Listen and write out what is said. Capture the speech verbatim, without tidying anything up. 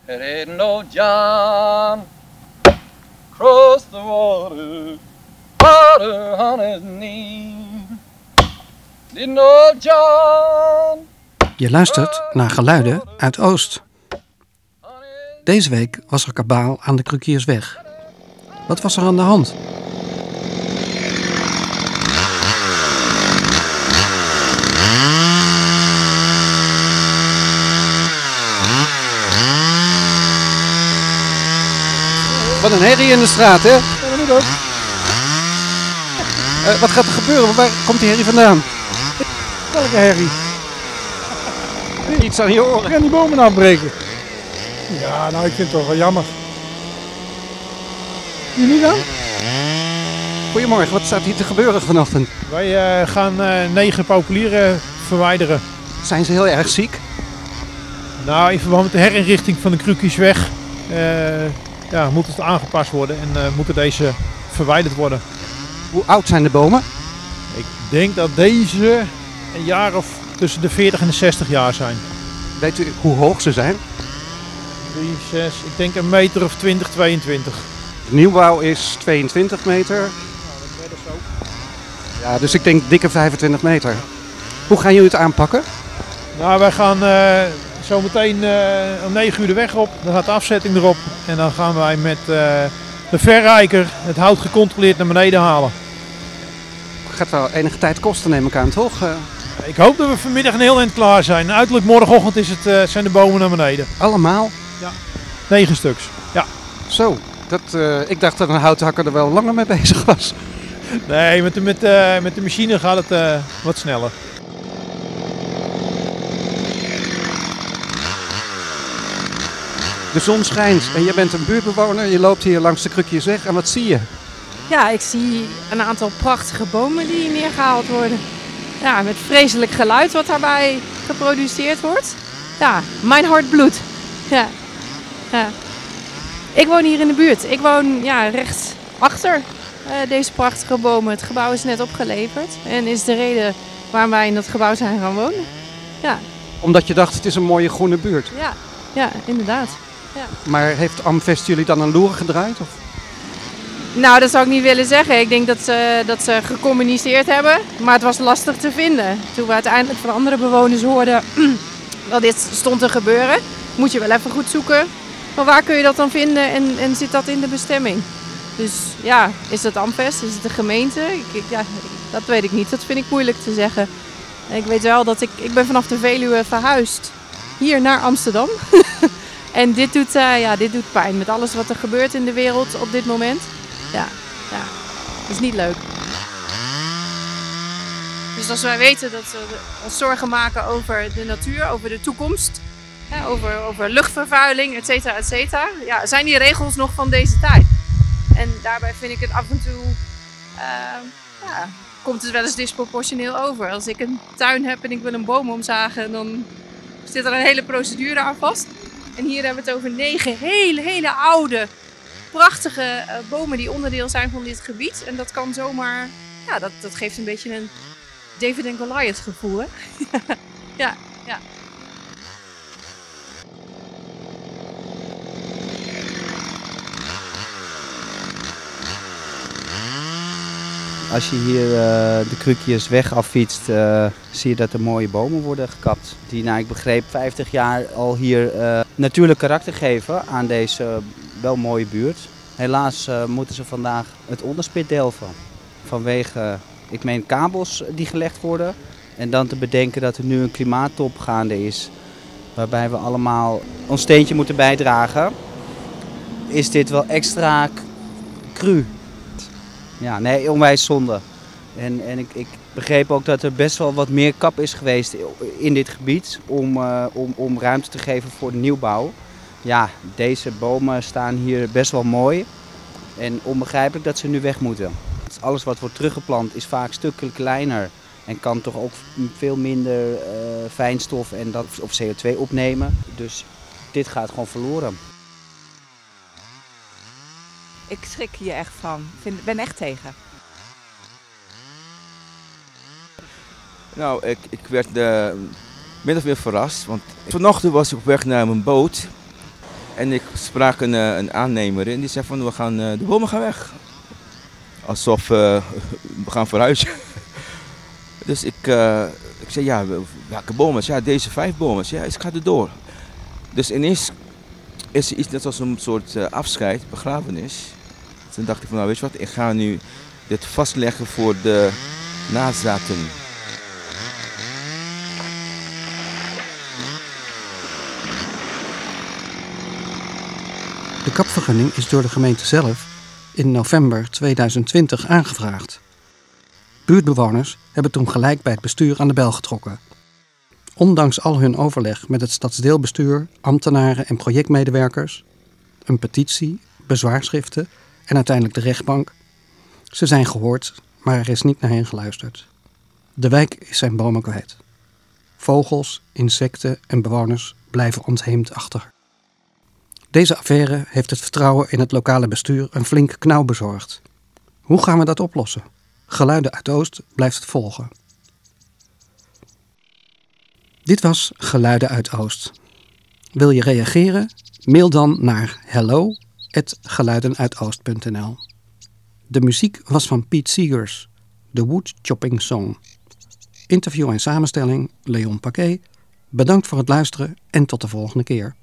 There ain't no John across the water, water on his knee. Didn't know John. Je luistert naar geluiden uit Oost. Deze week was er kabaal aan de Krukiersweg. Wat was er aan de hand? Wat een herrie in de straat, hè? Ja, dat ook. Uh, wat gaat er gebeuren? Waar komt die herrie vandaan? Welke herrie? Iets aan je oren. Ik ga die bomen afbreken. Ja, nou, ik vind het toch wel jammer. Jullie dan? Goedemorgen, wat staat hier te gebeuren vanochtend? Wij uh, gaan uh, negen populieren verwijderen. Zijn ze heel erg ziek? Nou, in verband met de herinrichting van de Krukiersweg uh, ja, moet het aangepast worden en uh, moeten deze verwijderd worden. Hoe oud zijn de bomen? Ik denk dat deze een jaar of tussen de veertig en de zestig jaar zijn. Weet u hoe hoog ze zijn? drie, zes, ik denk een meter of twintig, tweeëntwintig. De nieuwbouw is tweeëntwintig meter. Nou, dat is ook. Ja, dus ik denk dikke vijfentwintig meter. Hoe gaan jullie het aanpakken? Nou, wij gaan uh, zo meteen uh, om negen uur de weg op. Dan gaat de afzetting erop. En dan gaan wij met uh, de verrijker het hout gecontroleerd naar beneden halen. Het gaat wel enige tijd kosten, neem ik aan, toch? Uh... Ik hoop dat we vanmiddag een heel eind klaar zijn. Uiterlijk morgenochtend is het, uh, zijn de bomen naar beneden. Allemaal? Ja, negen stuks. Ja. Zo, dat, uh, ik dacht dat een houthakker er wel langer mee bezig was. Nee, met de, met, uh, met de machine gaat het uh, wat sneller. De zon schijnt en je bent een buurtbewoner. Je loopt hier langs de Krukiersweg en wat zie je? Ja, ik zie een aantal prachtige bomen die neergehaald worden. Ja, met vreselijk geluid wat daarbij geproduceerd wordt. Ja, mijn hart bloedt. Ja. Ja. Ik woon hier in de buurt. Ik woon ja, rechts achter uh, deze prachtige bomen. Het gebouw is net opgeleverd en is de reden waarom wij in dat gebouw zijn gaan wonen. Ja. Omdat je dacht, het is een mooie groene buurt. Ja, ja, inderdaad. Ja. Maar heeft Amvest jullie dan een loer gedraaid? Of? Nou, dat zou ik niet willen zeggen. Ik denk dat ze, dat ze gecommuniceerd hebben, maar het was lastig te vinden. Toen we uiteindelijk van andere bewoners hoorden dat dit stond te gebeuren, moet je wel even goed zoeken. Maar waar kun je dat dan vinden en, en zit dat in de bestemming? Dus ja, is dat Amvest? Is het de gemeente? Ik, ik, ja, dat weet ik niet. Dat vind ik moeilijk te zeggen. Ik weet wel dat ik, ik ben vanaf de Veluwe verhuisd hier naar Amsterdam. En dit doet, uh, ja, dit doet pijn met alles wat er gebeurt in de wereld op dit moment. Ja, ja, dat is niet leuk. Dus als wij weten dat we ons zorgen maken over de natuur, over de toekomst, ja, over, over luchtvervuiling, et cetera, et cetera, ja, zijn die regels nog van deze tijd. En daarbij vind ik het af en toe, uh, ja, komt het wel eens disproportioneel over. Als ik een tuin heb en ik wil een boom omzagen, dan zit er een hele procedure aan vast. En hier hebben we het over negen hele, hele oude, prachtige uh, bomen die onderdeel zijn van dit gebied. En dat kan zomaar, ja, dat, dat geeft een beetje een David en Goliath gevoel, hè? ja, ja. Als je hier uh, de Krukiersweg affietst, uh, zie je dat er mooie bomen worden gekapt. Die, nou, ik begreep, vijftig jaar al hier uh, natuurlijk karakter geven aan deze uh, wel mooie buurt. Helaas uh, moeten ze vandaag het onderspit delven. Vanwege, uh, ik meen, kabels die gelegd worden. En dan te bedenken dat er nu een klimaattop gaande is, waarbij we allemaal ons steentje moeten bijdragen, is dit wel extra cru. Ja, nee, onwijs zonde. En, en ik, ik begreep ook dat er best wel wat meer kap is geweest in dit gebied om, uh, om, om ruimte te geven voor de nieuwbouw. Ja, deze bomen staan hier best wel mooi en onbegrijpelijk dat ze nu weg moeten. Alles wat wordt teruggeplant is vaak stukken kleiner en kan toch ook veel minder uh, fijnstof en dat, of C O twee opnemen. Dus dit gaat gewoon verloren. Ik schrik hier echt van. Ik ben echt tegen. Nou, ik, ik werd uh, min of meer verrast, want vanochtend was ik op weg naar mijn boot. En ik sprak een, uh, een aannemer en die zei van we gaan, uh, de bomen gaan weg. Alsof uh, we gaan verhuizen. Dus ik, uh, ik zei ja, welke bomen? Ja, deze vijf bomen. Ja, ik ga er door. Dus ineens is er iets net als een soort uh, afscheid, begrafenis. Toen dacht ik van nou weet je wat, ik ga nu dit vastleggen voor de nazaten. De kapvergunning is door de gemeente zelf in november tweeduizend twintig aangevraagd. Buurtbewoners hebben toen gelijk bij het bestuur aan de bel getrokken. Ondanks al hun overleg met het stadsdeelbestuur, ambtenaren en projectmedewerkers, een petitie, bezwaarschriften en uiteindelijk de rechtbank. Ze zijn gehoord, maar er is niet naar hen geluisterd. De wijk is zijn bomen kwijt. Vogels, insecten en bewoners blijven ontheemd achter. Deze affaire heeft het vertrouwen in het lokale bestuur een flink knauw bezorgd. Hoe gaan we dat oplossen? Geluiden uit Oost blijft het volgen. Dit was Geluiden uit Oost. Wil je reageren? Mail dan naar hello at geluidenuitoost punt n l. De muziek was van Pete Seegers, The Wood Chopping Song. Interview en samenstelling Leon Paquet. Bedankt voor het luisteren en tot de volgende keer.